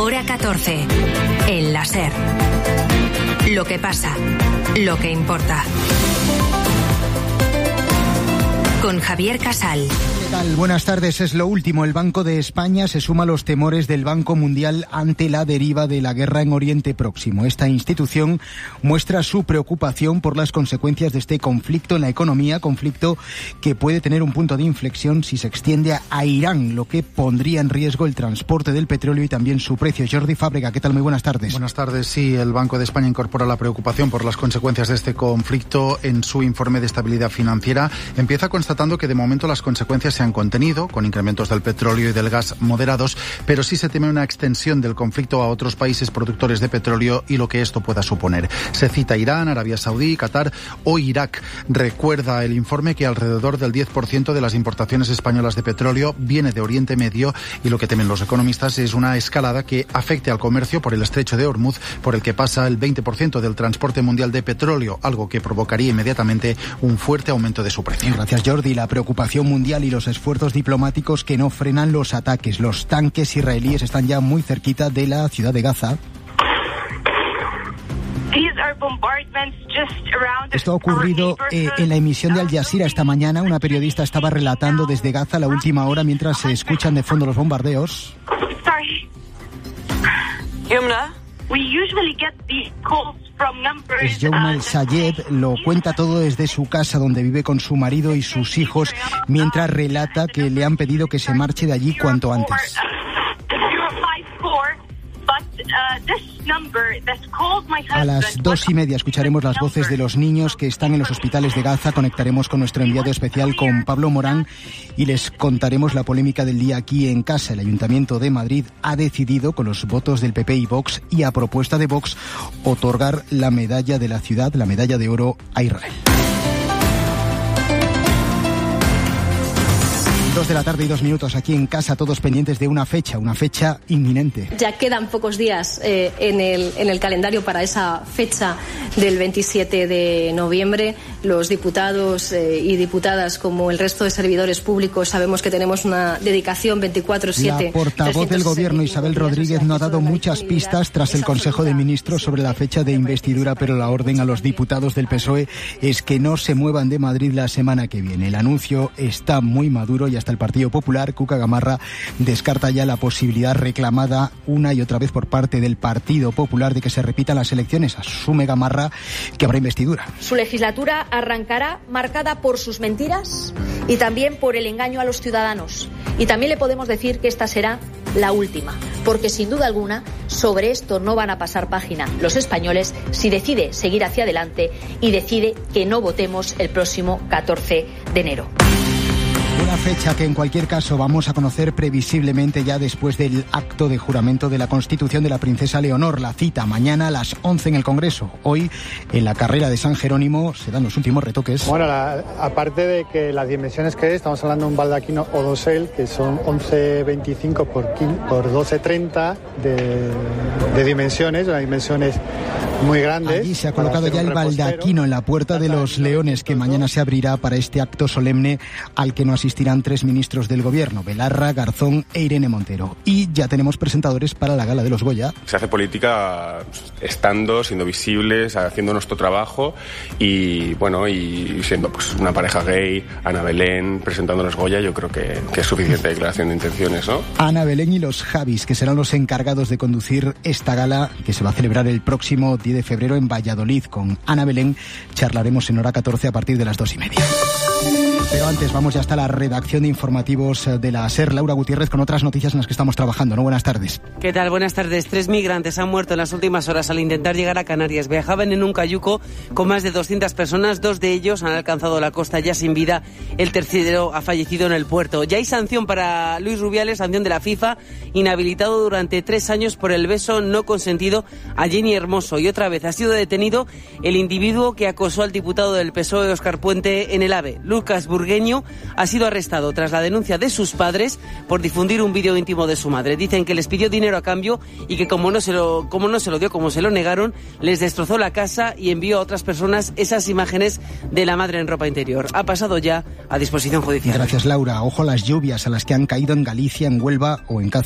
Hora 14. El la SER. Lo que pasa, lo que importa. Con Javier Casal. ¿Qué tal? Buenas tardes. Es lo último. El Banco de España se suma a los temores del Banco Mundial ante la deriva de la guerra en Oriente Próximo. Esta institución muestra su preocupación por las consecuencias de este conflicto en la economía, conflicto que puede tener un punto de inflexión si se extiende a Irán, lo que pondría en riesgo el transporte del petróleo y también su precio. Jordi Fábrega, ¿qué tal? Muy buenas tardes. Buenas tardes. Sí, el Banco de España incorpora la preocupación por las consecuencias de este conflicto en su informe de estabilidad financiera. Empieza constatando que de momento las consecuencias se han contenido, con incrementos del petróleo y del gas moderados, pero sí se teme una extensión del conflicto a otros países productores de petróleo y lo que esto pueda suponer. Se cita Irán, Arabia Saudí, Qatar o Irak. Recuerda el informe que alrededor del 10% de las importaciones españolas de petróleo viene de Oriente Medio y lo que temen los economistas es una escalada que afecte al comercio por el estrecho de Hormuz, por el que pasa el 20% del transporte mundial de petróleo, algo que provocaría inmediatamente un fuerte aumento de su precio. Gracias, Jordi. La preocupación mundial y los esfuerzos diplomáticos que no frenan los ataques. Los tanques israelíes están ya muy cerquita de la ciudad de Gaza. Esto ha ocurrido en la emisión de Al Jazeera esta mañana. Una periodista estaba relatando desde Gaza la última hora mientras se escuchan de fondo los bombardeos. Es Yomna El-Sayed, lo cuenta todo desde su casa donde vive con su marido y sus hijos, mientras relata que le han pedido que se marche de allí cuanto antes. A las 2:30 escucharemos las voces de los niños que están en los hospitales de Gaza. Conectaremos con nuestro enviado especial, con Pablo Morán, y les contaremos la polémica del día aquí en casa. El Ayuntamiento de Madrid ha decidido, con los votos del PP y Vox, y a propuesta de Vox, otorgar la medalla de la ciudad, la medalla de oro, a Israel. 2 de la tarde y 2 minutos aquí en casa, todos pendientes de una fecha inminente. Ya quedan pocos días en el calendario para esa fecha del 27 de noviembre. Los diputados y diputadas, como el resto de servidores públicos, sabemos que tenemos una dedicación 24/7. La portavoz del Gobierno, Isabel Rodríguez, no ha dado muchas pistas tras el Consejo de Ministros sobre la fecha de investidura, pero la orden a los diputados del PSOE es que no se muevan de Madrid la semana que viene. El anuncio está muy maduro y hasta el Partido Popular, Cuca Gamarra, descarta ya la posibilidad reclamada una y otra vez por parte del Partido Popular de que se repitan las elecciones. Asume Gamarra que habrá investidura. Su legislatura arrancará marcada por sus mentiras y también por el engaño a los ciudadanos. Y también le podemos decir que esta será la última, porque sin duda alguna sobre esto no van a pasar página los españoles si decide seguir hacia adelante y decide que no votemos el próximo 14 de enero. Una fecha que en cualquier caso vamos a conocer previsiblemente ya después del acto de juramento de la Constitución de la princesa Leonor. La cita mañana a las 11 en el Congreso. Hoy, en la carrera de San Jerónimo, se dan los últimos retoques. Bueno, aparte de que las dimensiones que estamos hablando de un baldaquino o dosel, que son 11,25 por 12,30 de dimensiones, las dimensiones muy grandes. Allí se ha colocado ya el baldaquino en la Puerta de los Leones, que mañana se abrirá para este acto solemne al que no asistirán 3 ministros del Gobierno, Belarra, Garzón e Irene Montero. Y ya tenemos presentadores para la gala de los Goya. Se hace política estando, siendo visibles, haciendo nuestro trabajo y bueno, y siendo pues una pareja gay, Ana Belén presentando los Goya. Yo creo que es suficiente declaración de intenciones, ¿no? Ana Belén y los Javis, que serán los encargados de conducir esta gala que se va a celebrar el próximo 10 de febrero en Valladolid. Con Ana Belén charlaremos en Hora 14 a partir de las 2:30. Pero antes vamos ya hasta la redacción de informativos de la SER. Laura Gutiérrez, con otras noticias en las que estamos trabajando, ¿no? Buenas tardes. ¿Qué tal? Buenas tardes. 3 migrantes han muerto en las últimas horas al intentar llegar a Canarias. Viajaban en un cayuco con más de 200 personas. 2 de ellos han alcanzado la costa ya sin vida. El tercero ha fallecido en el puerto. Ya hay sanción para Luis Rubiales, sanción de la FIFA, inhabilitado durante 3 años por el beso no consentido a Jenny Hermoso. Y otra vez ha sido detenido el individuo que acosó al diputado del PSOE, Óscar Puente, en el AVE. Lucas Burgueño ha sido arrestado tras la denuncia de sus padres por difundir un vídeo íntimo de su madre. Dicen que les pidió dinero a cambio y que como no se lo dio, como se lo negaron, les destrozó la casa y envió a otras personas esas imágenes de la madre en ropa interior. Ha pasado ya a disposición judicial. Gracias, Laura. Ojo a las lluvias a las que han caído en Galicia, en Huelva o en Cáceres.